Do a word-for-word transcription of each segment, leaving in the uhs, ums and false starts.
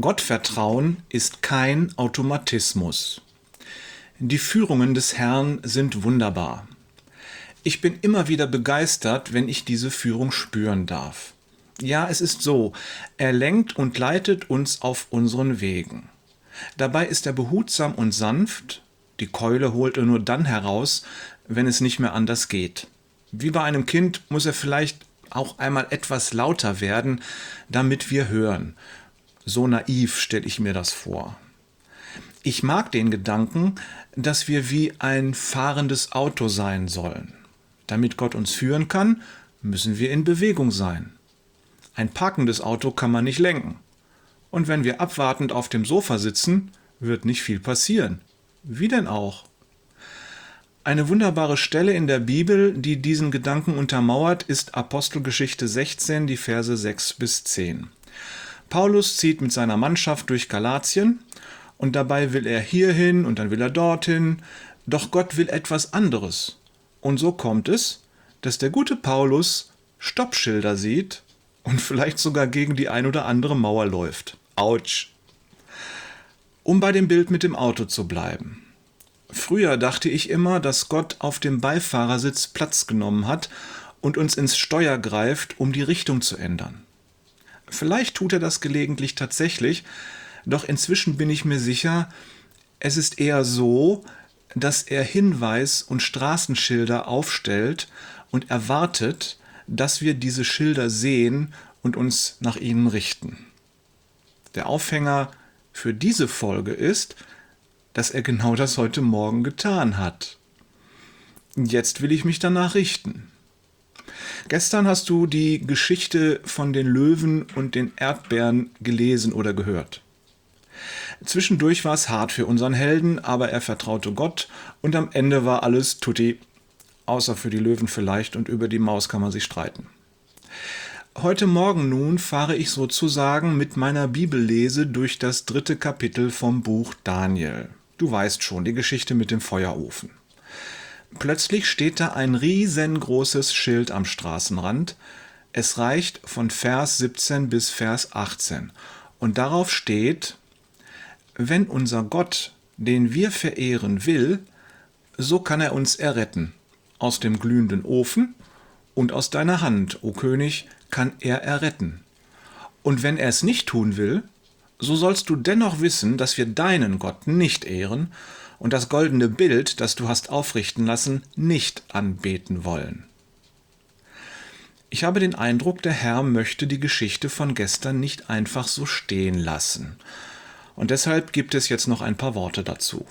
Gottvertrauen ist kein Automatismus. Die Führungen des Herrn sind wunderbar. Ich bin immer wieder begeistert, wenn ich diese Führung spüren darf. Ja, es ist so, er lenkt und leitet uns auf unseren Wegen. Dabei ist er behutsam und sanft, die Keule holt er nur dann heraus, wenn es nicht mehr anders geht. Wie bei einem Kind muss er vielleicht auch einmal etwas lauter werden, damit wir hören. So naiv stelle ich mir das vor. Ich mag den Gedanken, dass wir wie ein fahrendes Auto sein sollen. Damit Gott uns führen kann, müssen wir in Bewegung sein. Ein parkendes Auto kann man nicht lenken. Und wenn wir abwartend auf dem Sofa sitzen, wird nicht viel passieren. Wie denn auch? Eine wunderbare Stelle in der Bibel, die diesen Gedanken untermauert, ist Apostelgeschichte sechzehn, die Verse sechs bis zehn. Paulus zieht mit seiner Mannschaft durch Galatien und dabei will er hierhin und dann will er dorthin, doch Gott will etwas anderes. Und so kommt es, dass der gute Paulus Stoppschilder sieht und vielleicht sogar gegen die ein oder andere Mauer läuft. Autsch! Um bei dem Bild mit dem Auto zu bleiben. Früher dachte ich immer, dass Gott auf dem Beifahrersitz Platz genommen hat und uns ins Steuer greift, um die Richtung zu ändern. Vielleicht tut er das gelegentlich tatsächlich, doch inzwischen bin ich mir sicher, es ist eher so, dass er Hinweis- und Straßenschilder aufstellt und erwartet, dass wir diese Schilder sehen und uns nach ihnen richten. Der Aufhänger für diese Folge ist, dass er genau das heute Morgen getan hat. Jetzt will ich mich danach richten. Gestern hast du die Geschichte von den Löwen und den Erdbären gelesen oder gehört. Zwischendurch war es hart für unseren Helden, aber er vertraute Gott und am Ende war alles tutti, außer für die Löwen vielleicht, und über die Maus kann man sich streiten. Heute Morgen nun fahre ich sozusagen mit meiner Bibellese durch das dritte Kapitel vom Buch Daniel. Du weißt schon, die Geschichte mit dem Feuerofen. Plötzlich steht da ein riesengroßes Schild am Straßenrand. Es reicht von Vers siebzehn bis Vers achtzehn. Und darauf steht: Wenn unser Gott, den wir verehren, will, so kann er uns erretten. Aus dem glühenden Ofen und aus deiner Hand, o König, kann er erretten. Und wenn er es nicht tun will, so sollst du dennoch wissen, dass wir deinen Gott nicht ehren und das goldene Bild, das du hast aufrichten lassen, nicht anbeten wollen. Ich habe den Eindruck, der Herr möchte die Geschichte von gestern nicht einfach so stehen lassen. Und deshalb gibt es jetzt noch ein paar Worte dazu.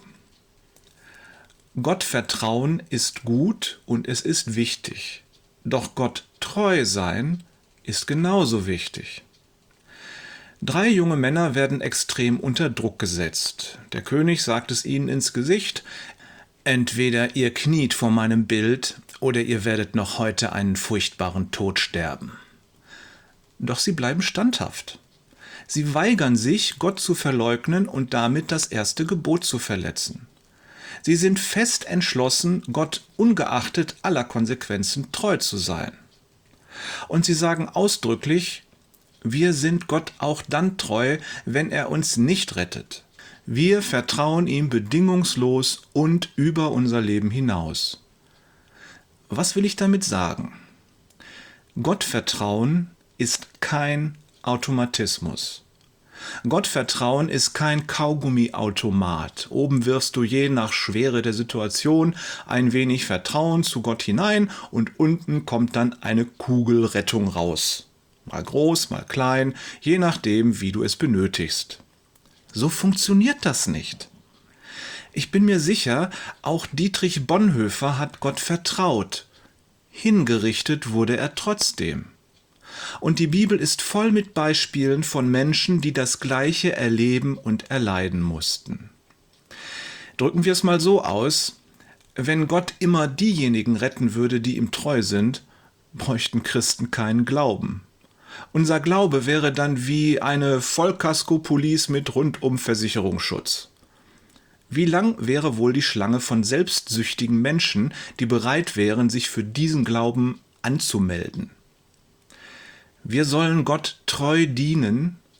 Gottvertrauen ist gut und es ist wichtig. Doch Gott treu sein ist genauso wichtig. Drei junge Männer werden extrem unter Druck gesetzt. Der König sagt es ihnen ins Gesicht: Entweder ihr kniet vor meinem Bild oder ihr werdet noch heute einen furchtbaren Tod sterben. Doch sie bleiben standhaft. Sie weigern sich, Gott zu verleugnen und damit das erste Gebot zu verletzen. Sie sind fest entschlossen, Gott ungeachtet aller Konsequenzen treu zu sein. Und sie sagen ausdrücklich: Wir sind Gott auch dann treu, wenn er uns nicht rettet. Wir vertrauen ihm bedingungslos und über unser Leben hinaus. Was will ich damit sagen? Gottvertrauen ist kein Automatismus. Gottvertrauen ist kein Kaugummiautomat. Oben wirfst du je nach Schwere der Situation ein wenig Vertrauen zu Gott hinein und unten kommt dann eine Kugelrettung raus. Mal groß, mal klein, je nachdem, wie du es benötigst. So funktioniert das nicht. Ich bin mir sicher, auch Dietrich Bonhoeffer hat Gott vertraut. Hingerichtet wurde er trotzdem. Und die Bibel ist voll mit Beispielen von Menschen, die das Gleiche erleben und erleiden mussten. Drücken wir es mal so aus: Wenn Gott immer diejenigen retten würde, die ihm treu sind, bräuchten Christen keinen Glauben. Unser Glaube wäre dann wie eine Vollkasko-Police mit Rundum-Versicherungsschutz. Wie lang wäre wohl die Schlange von selbstsüchtigen Menschen, die bereit wären, sich für diesen Glauben anzumelden? Wir sollen Gott treu dienen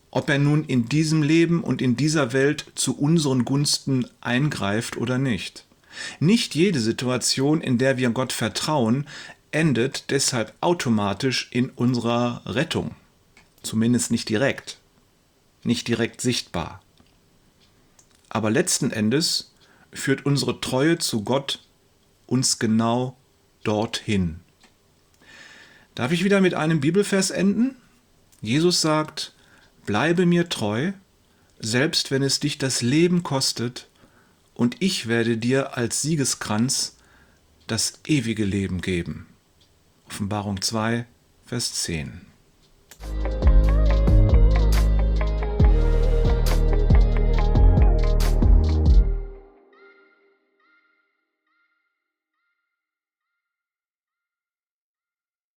ob er nun in diesem Leben und in dieser Welt zu unseren Gunsten eingreift oder nicht. Nicht jede Situation, in der wir Gott vertrauen, endet deshalb automatisch in unserer Rettung. Zumindest nicht direkt, nicht direkt sichtbar. Aber letzten Endes führt unsere Treue zu Gott uns genau dorthin. Darf ich wieder mit einem Bibelvers enden? Jesus sagt: Bleibe mir treu, selbst wenn es dich das Leben kostet, und ich werde dir als Siegeskranz das ewige Leben geben. Offenbarung zwei, Vers zehn.